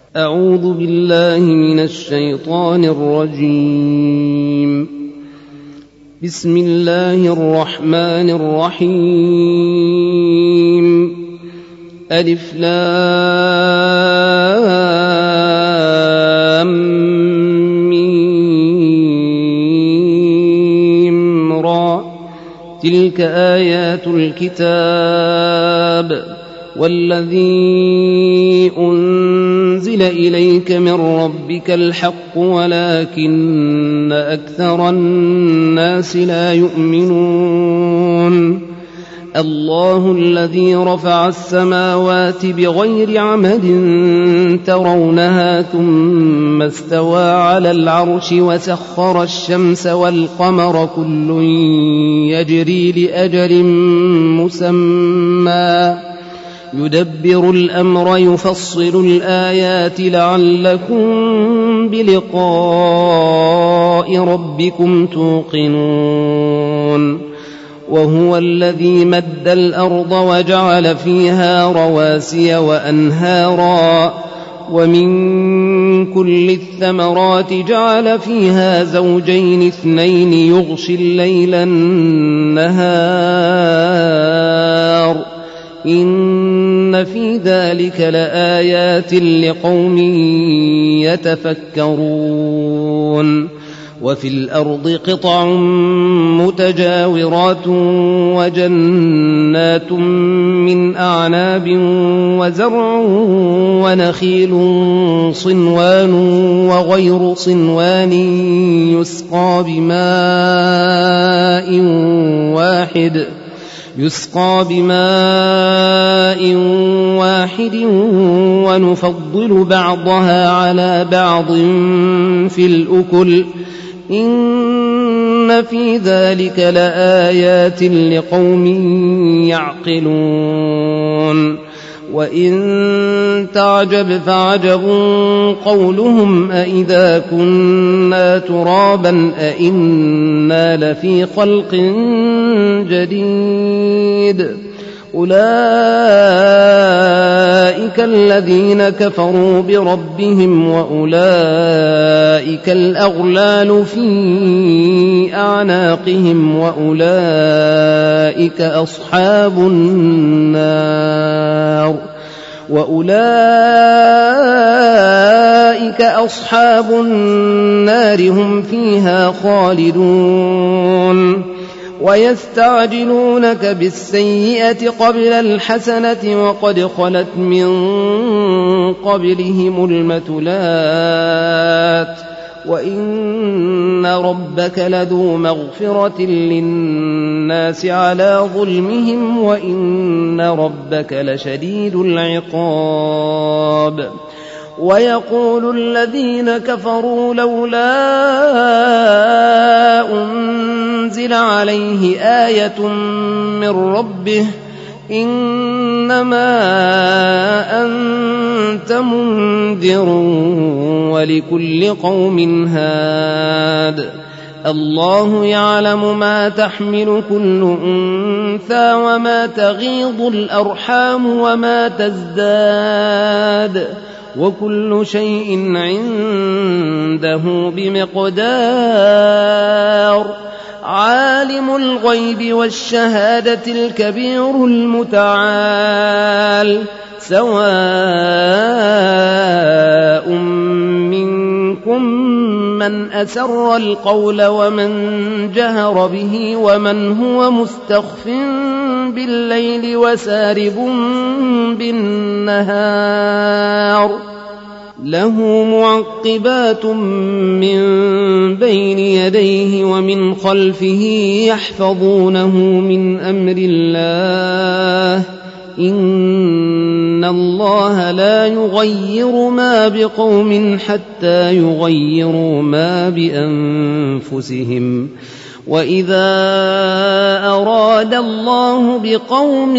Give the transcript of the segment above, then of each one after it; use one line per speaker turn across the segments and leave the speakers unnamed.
أعوذ بالله من الشيطان الرجيم. بسم الله الرحمن الرحيم. ألف لام ميم را تلك آيات الكتاب والذي أنزل إليك من ربك الحق ولكن أكثر الناس لا يؤمنون. الله الذي رفع السماوات بغير عمد ترونها ثم استوى على العرش وسخر الشمس والقمر كل يجري لأجل مسمى يدبر الأمر يفصل الآيات لعلكم بلقاء ربكم توقنون. وهو الذي مد الأرض وجعل فيها رواسي وأنهارا ومن كل الثمرات جعل فيها زوجين اثنين يغشي الليل النهار إن في ذلك لآيات لقوم يتفكرون. وفي الأرض قطع متجاورات وجنات من أعناب وزرع ونخيل صنوان وغير صنوان يسقى بماء واحد ونفضل بعضها على بعض في الأكل إن في ذلك لآيات لقوم يعقلون. وإن تعجب فعجب قولهم أإذا كنا ترابا أإنا لفي خلق جديد أولئك الذين كفروا بربهم وأولئك الأغلال في أعناقهم وأولئك أصحاب النار هم فيها خالدون. ويستعجلونك بالسيئة قبل الحسنة وقد خلت من قبلهم المثلات وإن ربك لذو مغفرة للناس على ظلمهم وإن ربك لشديد العقاب. ويقول الذين كفروا لولا أنزل عليه آية من ربه إنما أنت منذر ولكل قوم هاد. الله يعلم ما تحمل كل أنثى وما تغيض الأرحام وما تزداد وكل شيء عنده بمقدار. عالم الغيب والشهادة الكبير المتعال سواء منكم من أسر القول ومن جهر به ومن هو مستخف بالليل وسارب بالنهار له معقبات من بين يديه ومن خلفه يحفظونه من أمر الله إن الله لا يغير ما بقوم حتى يغيروا ما بأنفسهم وإذا أراد الله بقوم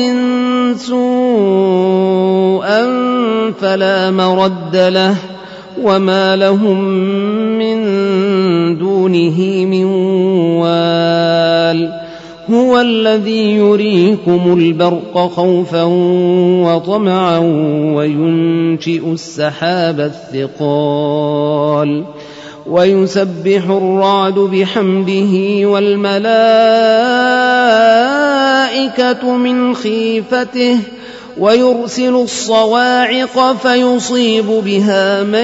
سوءا فلا مرد له وما لهم من دونه من وال هو الذي يريكم البرق خوفا وطمعا وينشئ السحاب الثقال ويسبح الرعد بحمده والملائكة من خيفته ويرسل الصواعق فيصيب بها من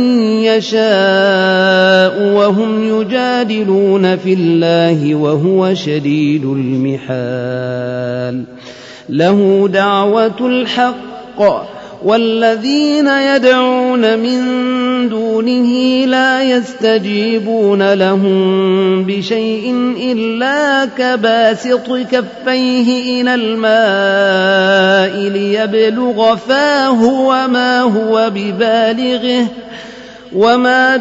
يشاء وهم يجادلون في الله وهو شديد المحال له دعوة الحق والذين يدعون من دونه لا يستجيبون لهم بشيء إلا كباسط كفيه إلى الماء ليبلغ فاه وما هو ببالغه وما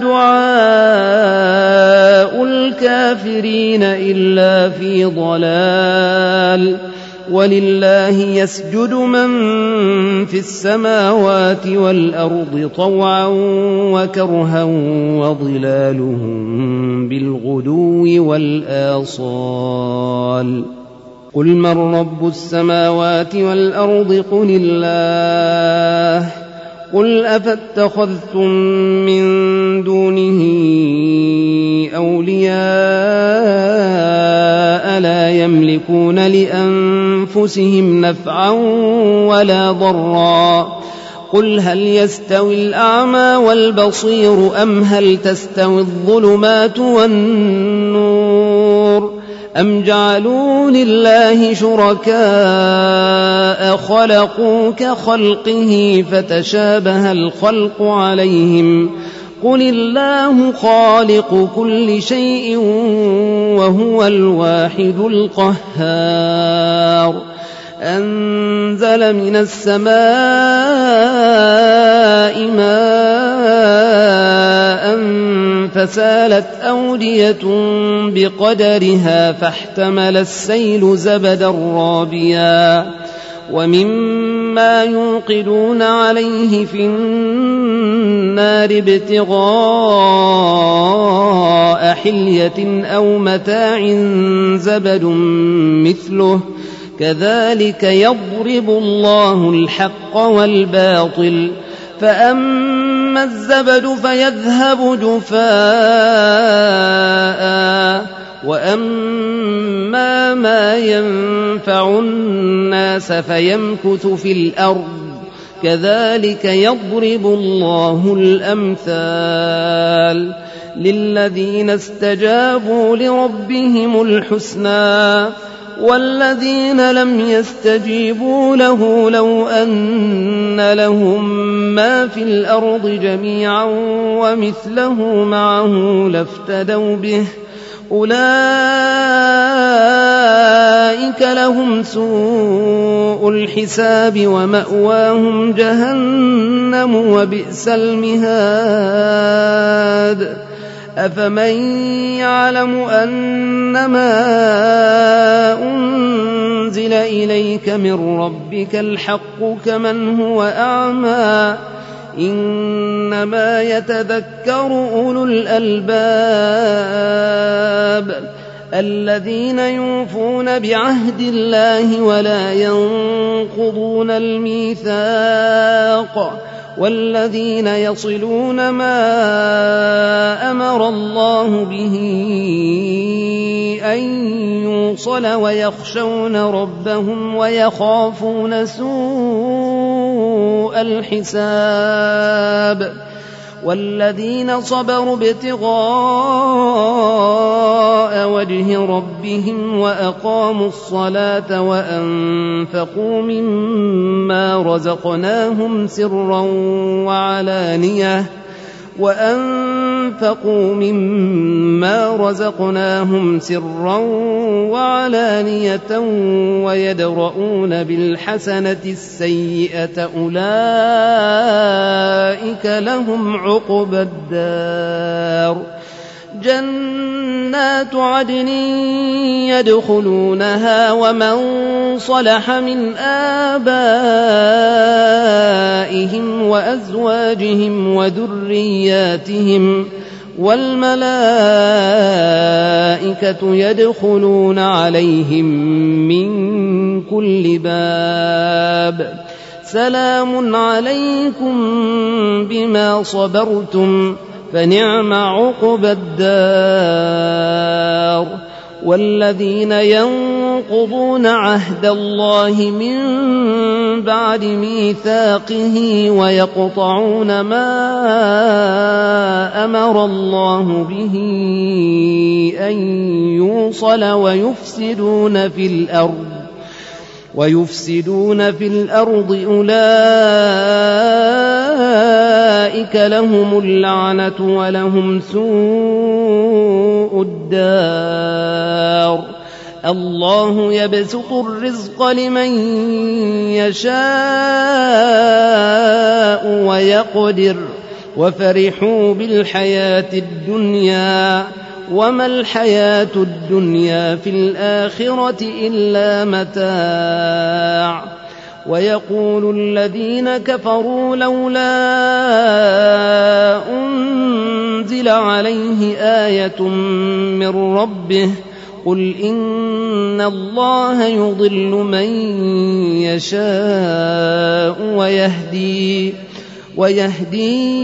دعاء الكافرين إلا في ضلال ولله يسجد من في السماوات والأرض طوعا وكرها وظلالهم بالغدو والآصال قل من رب السماوات والأرض قل الله قل أفاتخذتم من دونه أولياء لا يملكون لأنفسهم نفعا ولا ضرا قل هل يستوي الأعمى والبصير أم هل تستوي الظلمات والنور أم جعلوا لله شركاء خلقوا كخلقه فتشابه الخلق عليهم قل الله خالق كل شيء وهو الواحد القهار أنزل من السماء ماء فسالت أودية بقدرها فاحتمل السيل زبدا رابيا ومما يوقدون عليه في النار ابتغاء حلية أو متاع زبد مثله كذلك يضرب الله الحق والباطل فأما الزبد فيذهب جفاء وأما ما ينفع الناس فيمكث في الأرض كذلك يضرب الله الأمثال للذين استجابوا لربهم الحسنى والذين لم يستجيبوا له لو أن لهم ما في الأرض جميعا ومثله معه لافتدوا به أولئك لهم سوء الحساب ومأواهم جهنم وبئس المهاد أفمن يعلم أنما أنزل إليك من ربك الحق كمن هو أعمى إنما يتذكر أولو الألباب الذين يوفون بعهد الله ولا ينقضون الميثاق والذين يصلون ما أمر الله به أن يوصل ويخشون ربهم ويخافون سوء الحساب والذين صبروا ابتغاء وجه ربهم وأقاموا الصلاة وأنفقوا مما رزقناهم سرا وعلانية ويدرؤون بالحسنة السيئة أولئك لهم عقبى الدار جنات عدن يدخلونها ومن صلح من آبائهم وأزواجهم والملائكة يدخلون عليهم من كل باب سلام عليكم بما صبرتم فنعم عقبى الدار. والذين ينقضون عهد الله من بعد ميثاقه ويقطعون ما أمر الله به أن يوصل ويفسدون في الأرض أولئك لهم اللعنة ولهم سوء الدار. الله يبسط الرزق لمن يشاء ويقدر وفرحوا بالحياة الدنيا وما الحياة الدنيا في الآخرة إلا متاع. ويقول الذين كفروا لولا أنزل عليه آية من ربه قل إن الله يضل من يشاء ويهدي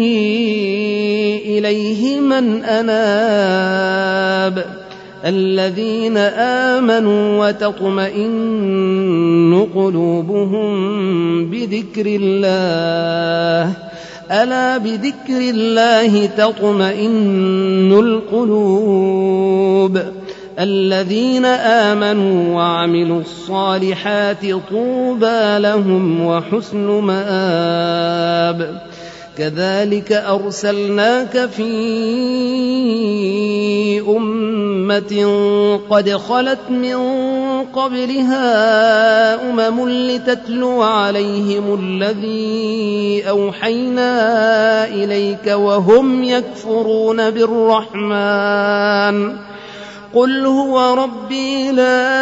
إليه من أناب. الذين آمنوا وتطمئن قلوبهم بذكر الله ألا بذكر الله تطمئن القلوب. الذين آمنوا وعملوا الصالحات طوبى لهم وحسن مآب. كذلك أرسلناك في أمة قد خلت من قبلها لتتلو عليهم الذي أوحينا إليك وهم يكفرون بالرحمن قل هو ربي لا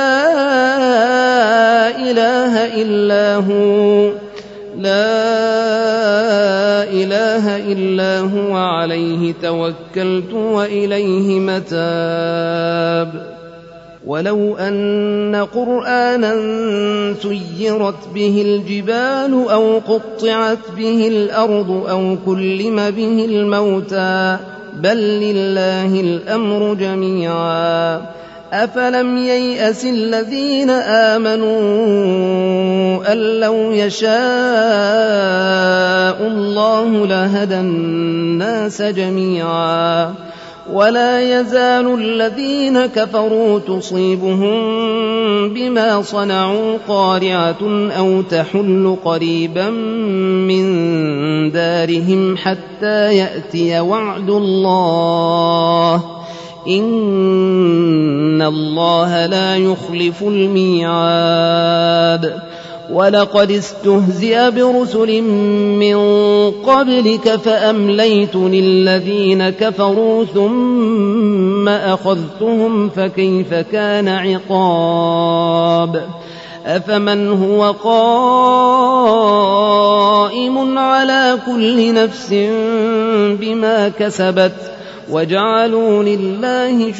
إله إلا هو عليه توكلت وإليه متاب. ولو أن قرآنا سيرت به الجبال أو قطعت به الأرض أو كلم به الموتى بل لله الأمر جميعا. أفلم ييأس الذين آمنوا أن لو يشاء الله لهدى الناس جميعا. ولا يزال الذين كفروا تصيبهم بما صنعوا قارعة أو تحل قريبا من دارهم حتى يأتي وعد الله إن الله لا يخلف الميعاد. ولقد استهزئ برسل من قبلك فأمليت للذين كفروا ثم أخذتهم فكيف كان عقاب. أفمن هو قائم على كل نفس بما كسبت وجعلوا لله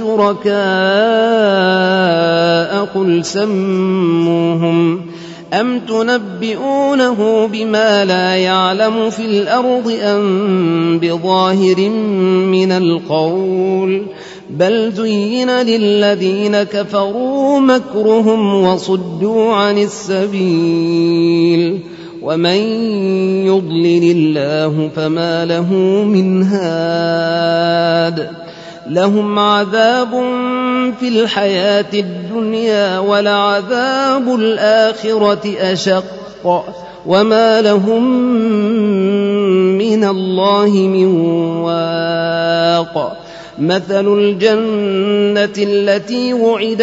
شركاء قل سموهم أم تنبئونه بما لا يعلم في الأرض أم بظاهر من القول بل زين للذين كفروا مكرهم وصدوا عن السبيل ومن يضلل الله فما له من هاد. لهم عذاب في الحياة الدنيا ولعذاب الآخرة أشق وما لهم من الله من واق. مثل الجنة التي وعد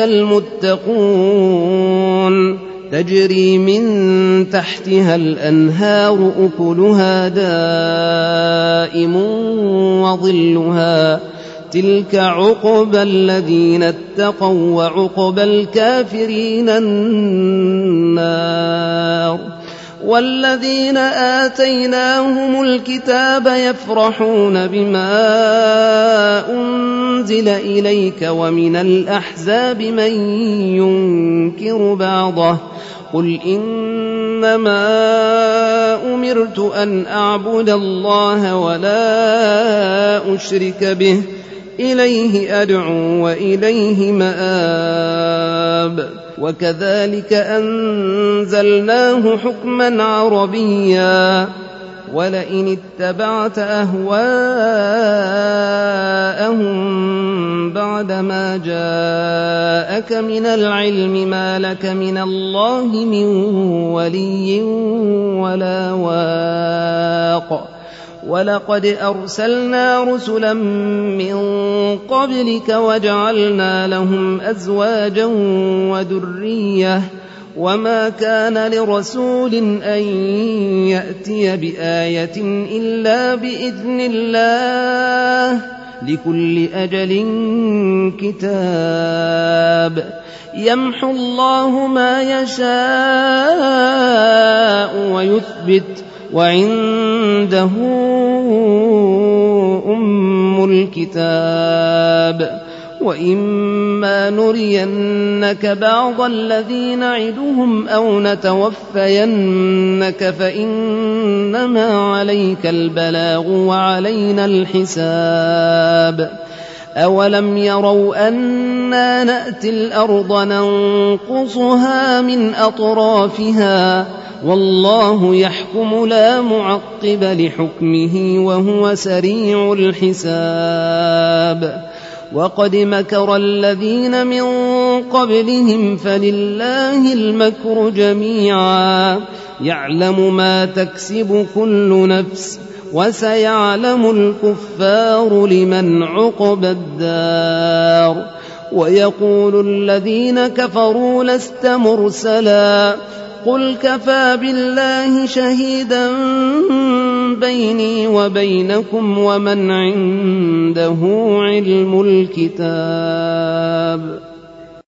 المتقون تجري من تحتها الأنهار أكلها دائم وظلها تلك عقبى الذين اتقوا وعقبى الكافرين النار. والذين آتيناهم الكتاب يفرحون بما أنزل إليك ومن الأحزاب من ينكر بعضه قل إنما أمرت أن أعبد الله ولا أشرك به إليه أدعو وإليه مآب وكذلك أنزلناه حكما عربيا ولئن اتبعت أهواءهم بعدما جاءك من العلم ما لك من الله من ولي ولا واق ولقد أرسلنا رسلا من قبلك وجعلنا لهم أزواجا وذرية وما كان لرسول أن يأتي بآية إلا بإذن الله لكل أجل كتاب يمحو الله ما يشاء ويثبت وعنده أم الكتاب وإما نرينك بعض الذي نعدهم أو نتوفينك فإنما عليك البلاغ وعلينا الحساب أولم يروا أنا نأتي الأرض ننقصها من أطرافها والله يحكم لا معقب لحكمه وهو سريع الحساب وقد مكر الذين من قبلهم فلله المكر جميعا يعلم ما تكسب كل نفس وسيعلم الكفار لمن عقبى الدار ويقول الذين كفروا لست مرسلا قل كفى بالله شهيدا بيني وبينكم ومن عنده علم الكتاب